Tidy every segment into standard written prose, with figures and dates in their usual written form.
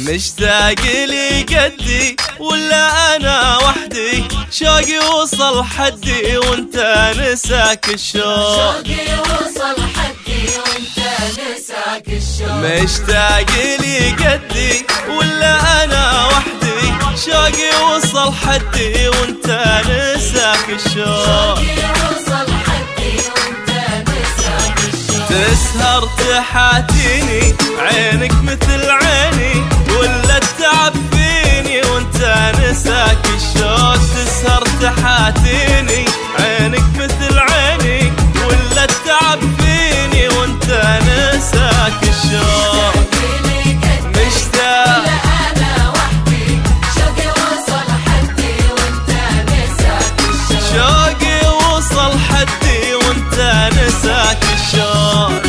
مشتاق لي قدي ولا انا وحدي، شوقي وصل حدي وانت نساك الشوق. شوقي وصل حدي وانت نساك الشوق. مشتاق لي قدي ولا انا وحدي، شوقي وصل حدي وانت نساك الشوق. شوقي وصل حدي وانت نساك الشوق. تسهر تحاتيني عينك مثل عيني، ولا التعب فيني وانت نساك الشوق. تسهر تحاتيني عينك مثل عيني، ولا التعب فيني وانت نساك الشوق. مشتاق انا وحدي، شوقي وصل حدي وانت نساك الشوق. شوقي وصل حدي وانت نساك الشوق.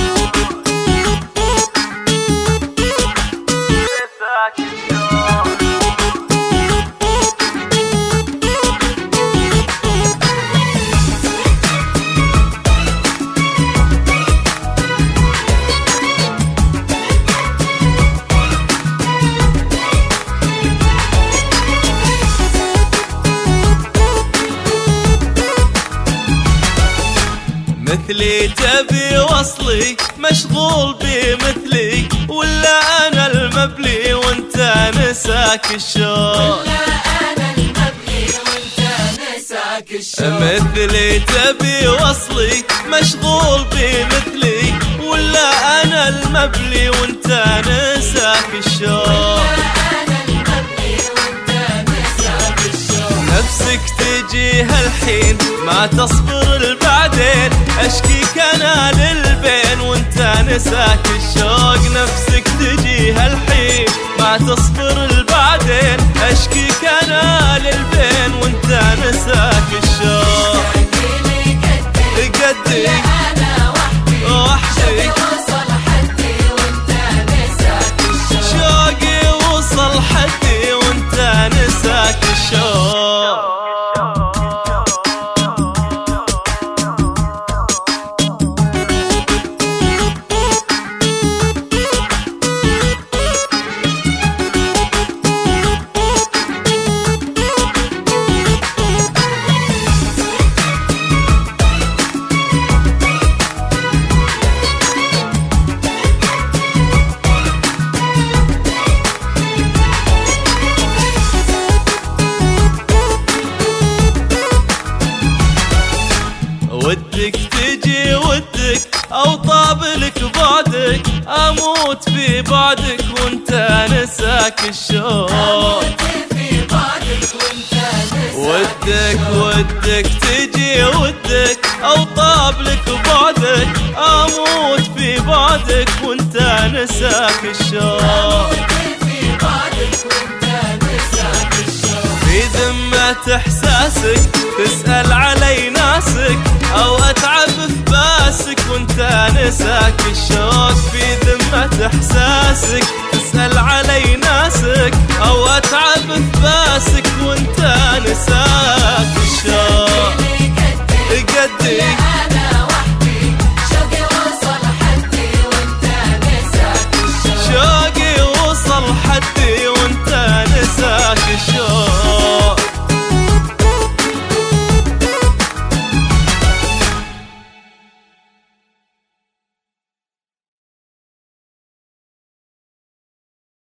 مثلي تبي وصلي، مشغول بمثلي، ولا انا المبلي وانت نساك الشوق. ولا انا المبلي وانت نساك الشوق. مثلي تبي وصلي، مشغول بمثلي، ولا انا المبلي وانت نساك الشوق. نفسك تجيها الحين ما تصبر البعدين، اشكيك انا للبين وانت نساك الشوق. نفسك تجيها الحين ما تصبر البعدين، اشكيك انا للبين وانت نساك الشوق. قدي انا وحدي وصل حدي وانت نساك الشوق. شوقي وصل حدي وانت نساك الشوق. ودك تجي ودك او طابلك بعدك، اموت في بعدك وانت نساك الشوق. ودك تجي ودك او طابلك بعدك، اموت في بعدك وانت نساك الشوق. في ذمة احساسك تسأل علي ناسك، او اتعب في باسك وانت نساك الشوق. في ذمة احساسك تسأل علي ناسك، او اتعب في باسك وانت نساك الشوق.